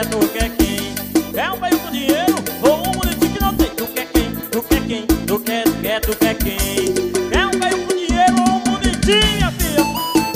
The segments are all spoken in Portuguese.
tu quer quem? É um veio com dinheiro ou um bonitinho que não tem? Tu quer quem? Tu quer quem? Tu quer quem? É um veio com dinheiro ou um bonitinho, minha filha?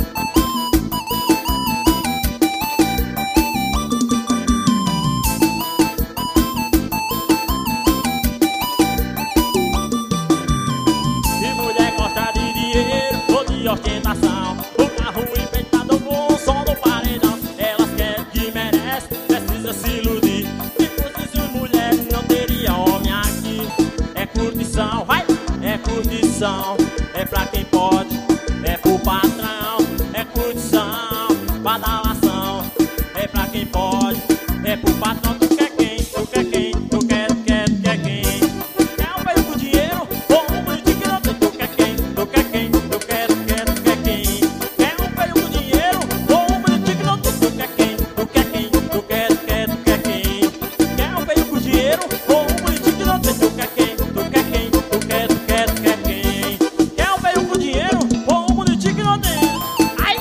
Se mulher gosta de dinheiro ou de ostentação, o carro enfeitado com o som do paredão, elas querem que merece, precisa se iludir. Se fosse mulher não teria homem aqui. É curtição, vai, é curtição, é pra quem pode, é pro patrão. É curtição, badalação, é pra quem pode, é pro patrão. Tu quer quem? Tu quer quem? Tu quer quem? É um veio com dinheiro ou um bonitinho que não tem? Tu quer quem? Tu quer quem? Tu quer quem? É um veio com dinheiro ou um bonitinho que não tem? Tu quer quem? Tu quer quem? Tu quer quem? É um veio com dinheiro ou um bonitinho que não tem? Tu quer quem? Tu quer quem? Tu quer quem? É um veio com dinheiro ou um bonitinho que não tem? Ai!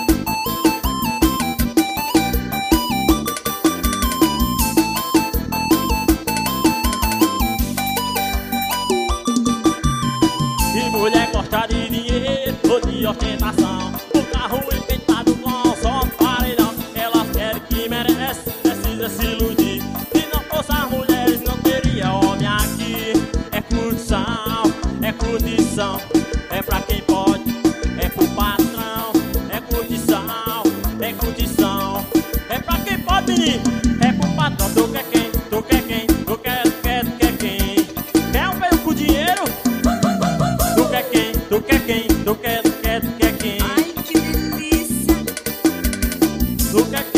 Se mulher gosta de dinheiro ou de ostentação, o carro enfeitado com o som do paredão, elas querem que merece, precisa se iludir. Se não fosse as mulheres não teria homem aqui. É curtição, é pra quem pode, é pro patrão. É curtição, é pra quem pode, menino, é pro patrão. Tu quer quem? Tu quer quem? Tu quer quem? Quer um veio com dinheiro? Tu quer quem? Tu quer quem? Tu quer quem? Ai, que delícia! Tu quer